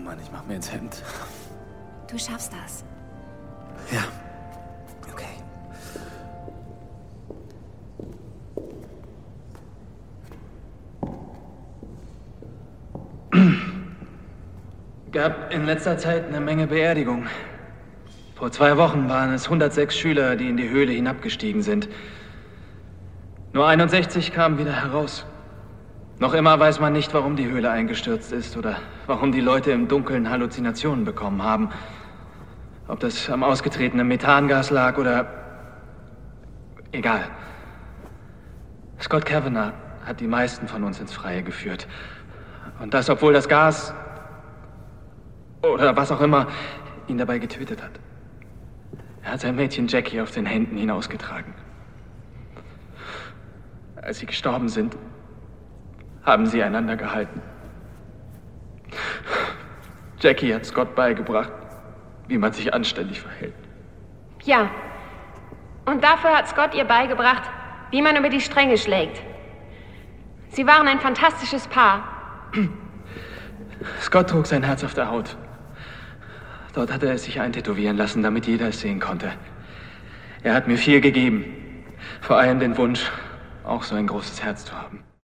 Mann, ich mach mir ins Hemd. Du schaffst das. Ja. Okay. Gab in letzter Zeit eine Menge Beerdigungen. Vor 2 Wochen waren es 106 Schüler, die in die Höhle hinabgestiegen sind. Nur 61 kamen wieder heraus. Noch immer weiß man nicht, warum die Höhle eingestürzt ist oder warum die Leute im Dunkeln Halluzinationen bekommen haben. Ob das am ausgetretenen Methangas lag oder... Egal. Scott Kavanagh hat die meisten von uns ins Freie geführt. Und das, obwohl das Gas oder was auch immer ihn dabei getötet hat. Er hat sein Mädchen Jackie auf den Händen hinausgetragen. Als sie gestorben sind, haben sie einander gehalten. Jackie hat Scott beigebracht, wie man sich anständig verhält. Ja. Und dafür hat Scott ihr beigebracht, wie man über die Stränge schlägt. Sie waren ein fantastisches Paar. Scott trug sein Herz auf der Haut. Dort hatte er es sich eintätowieren lassen, damit jeder es sehen konnte. Er hat mir viel gegeben. Vor allem den Wunsch, auch so ein großes Herz zu haben.